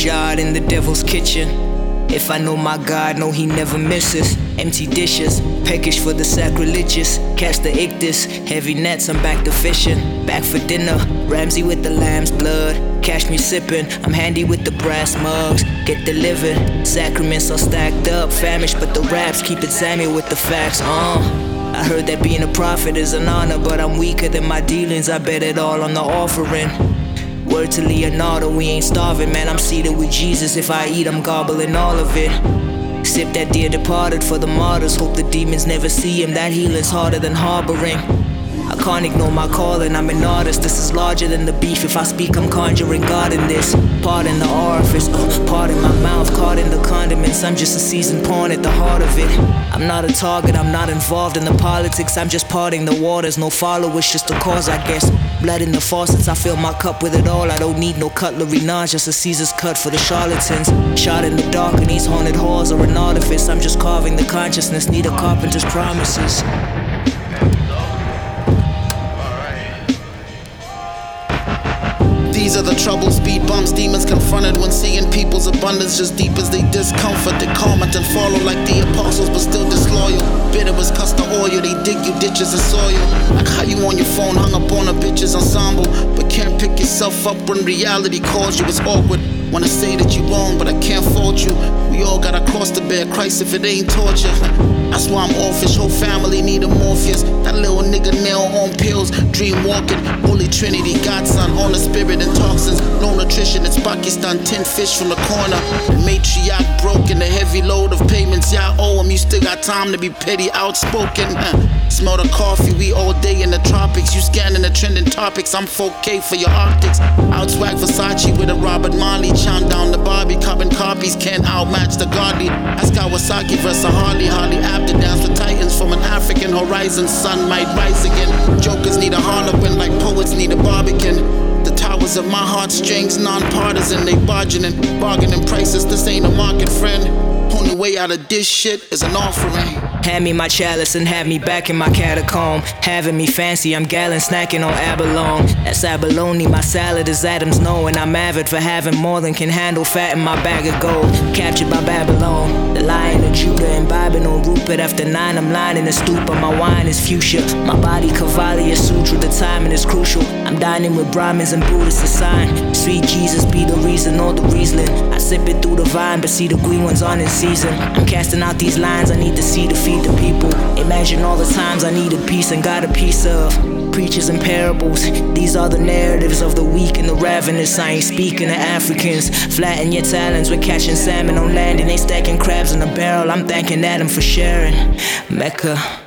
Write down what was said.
shot in the devil's kitchen. If I know my God, know he never misses. Empty dishes, peckish for the sacrilegious. Catch the ictus, heavy nets, I'm back to fishing. Back for dinner, Ramsey with the lamb's blood. Catch me sipping, I'm handy with the brass mugs. Get delivered, sacraments are stacked up. Famished, but the raps keep it Samuel with the facts. I heard that being a prophet is an honor, but I'm weaker than my dealings. I bet it all on the offering. Word to Leonardo, we ain't starving, man. I'm seated with Jesus. If I eat, I'm gobbling all of it. Sip that dear departed for the martyrs. Hope the demons never see him. That healing's harder than harboring. I can't ignore my calling, I'm an artist. This is larger than the beef. If I speak, I'm conjuring God in this. Pardon the orifice, pardon my mouth, caught in the condiments. I'm just a seasoned pawn at the heart of it. I'm not a target, I'm not involved in the politics. I'm just parting the waters, no followers, just a cause, I guess. Blood in the faucets, I fill my cup with it all. I don't need no cutlery, nah, just a Caesar's cut for the charlatans. Shot in the dark in these haunted halls or an artifice. I'm just carving the consciousness, need a carpenter's promises. These are the troubles, speed bumps, demons confronted when seeing people's abundance just deep as they discomfort. They comment and follow like the apostles, but still disloyal. Bitter as custard oil, they dig you ditches of soil. Like how you on your phone hung up on a bitch's ensemble, but can't pick yourself up when reality calls you. It's awkward. Wanna say that you wrong, but I can't fault you. We all got a cross to bear, Christ if it ain't torture. That's why I'm offish, whole family need a Morpheus. That little nigga nail on pills, dream walking. Holy Trinity, Godson, on the spirit and toxins. No nutrition, it's Pakistan, 10 fish from the corner. The matriarch broken, the heavy load of payments y'all owe him. You still got time to be petty, outspoken. Smell the coffee, we all day in the tropics. You scanning the trending topics, I'm 4K for your optics. Outswag Versace with a Robert Marley. Chant down the Barbie, carbon copies can't outmatch the godly. Ask Kawasaki versus Harley apt to dance with titans from an African horizon. Sun might rise again. Jokers need a harlequin like poets need a barbican. The towers of my heartstrings, non-partisan, they bargaining prices. This ain't a market, friend. Only way out of this shit is an offering. Hand me my chalice and have me back in my catacomb. Having me fancy, I'm gallon snacking on abalone. That's abalone, my salad is Adam's knowing. I'm avid for having more than can handle, fat in my bag of gold. Captured by Babylon, the Lion of Judah, imbibing on Rupert. After 9, I'm lying in a stupor, my wine is fuchsia. My body Cavalli sutra, the timing is crucial. I'm dining with Brahmins and Buddhists, a sign. Sweet Jesus be the reason or the Riesling. I sip it through the vine, but see the green ones on in season. I'm casting out these lines, I need to see to feed the people. Imagine all the times I needed peace and got a piece of. Preachers and parables, these are the narratives of the weak and the ravenous. I ain't speaking to Africans. Flatten your talons, we're catching salmon on land and they stacking crabs in a barrel. I'm thanking Adam for sharing. Mecca.